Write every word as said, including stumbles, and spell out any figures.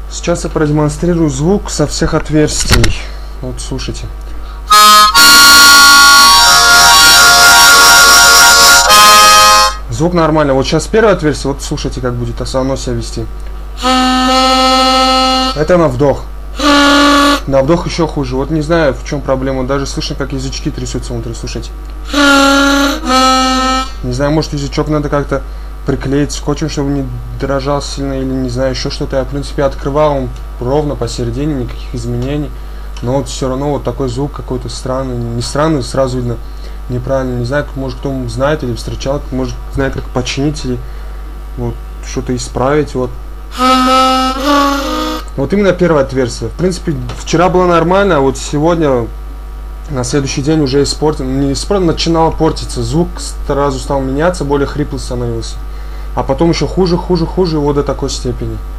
Сейчас я продемонстрирую звук со всех отверстий. Вот слушайте. Звук нормально. Вот сейчас первое отверстие, вот слушайте, как будет оно себя вести. Это на вдох. На вдох еще хуже. Вот не знаю, в чем проблема. Даже слышно, как язычки трясутся внутри. Слушайте. Не знаю, может, язычок надо как-то приклеить скотчем, чтобы не дрожал сильно, или не знаю, еще что-то. Я, в принципе, открывал он ровно посередине, никаких изменений. Но вот все равно вот такой звук какой-то странный. Не странный, сразу видно неправильно. Не знаю, может, кто знает или встречал, может, знает, как починить или вот что-то исправить. Вот. Вот именно первое отверстие. В принципе, вчера было нормально, а вот сегодня, на следующий день уже испортен. Не испортен, начинало портиться. Звук сразу стал меняться, более хриплый становился. А потом еще хуже, хуже, хуже, вот до такой степени.